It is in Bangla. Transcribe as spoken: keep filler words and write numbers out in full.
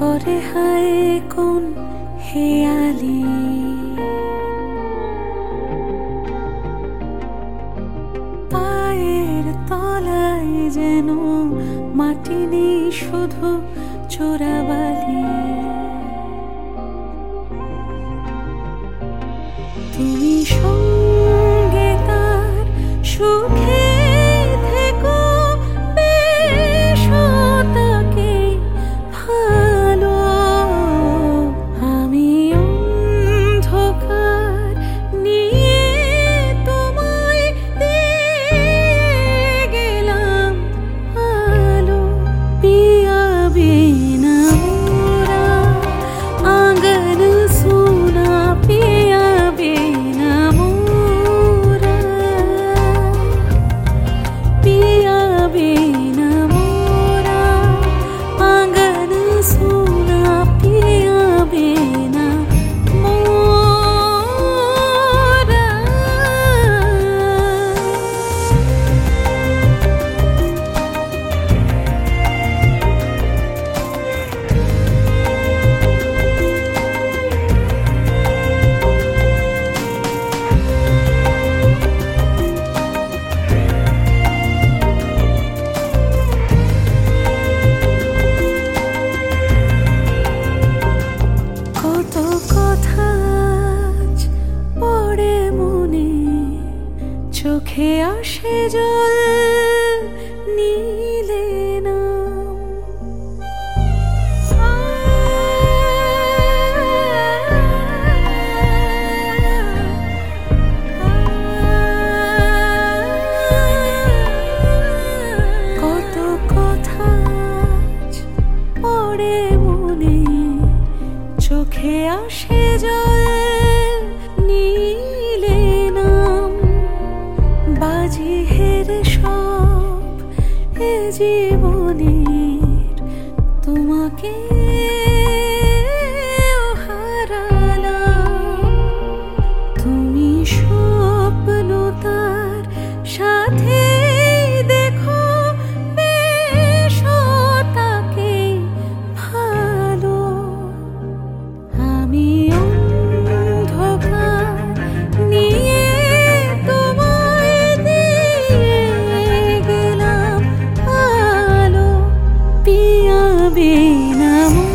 করে হায় কোন হেয়ালি পায়ের তলায় যেন মাটি নেই শুধু চোরাবালি তুমি সঙ্গে তার সুখে থেকো বেশ তাকে ভালো আমি অন্ধকার নিয়ে তোমায় দিয়ে গেলাম আলো পিয়া বিনা মোরা आंगन सुना पिया बिना मोरा पिया बिना मोरा आंगन सुना पिया बिना मोरा কত কথা আজ পড়ে মনে চোখে আসে জল নীলে নাম কত কথা আজ পড়ে মনে চোখে আসে জল নীলে নাম বাজি হেরে সব এ জীবনের তোমাকে হারালাম তুমি স্বপ্ন তার সাথে দেখো বেশ তাকে ভালো আমি অন্ধকার নিয়ে তোমায় দিয়ে গেলাম আলো পিয়া বিনা